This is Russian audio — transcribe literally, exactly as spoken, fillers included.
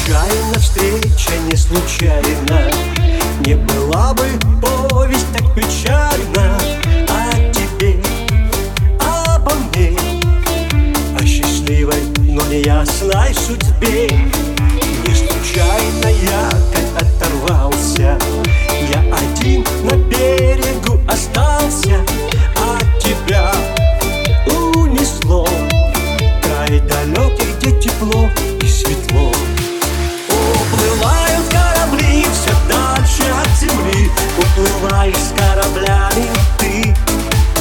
случайно встреча, не случайно, не была бы повесть так печальна о тебе, обо мне, о счастливой, но неясной судьбе. Не случайно я как оторвался, я один на берегу остался, а тебя унесло в край далекий, где тепло.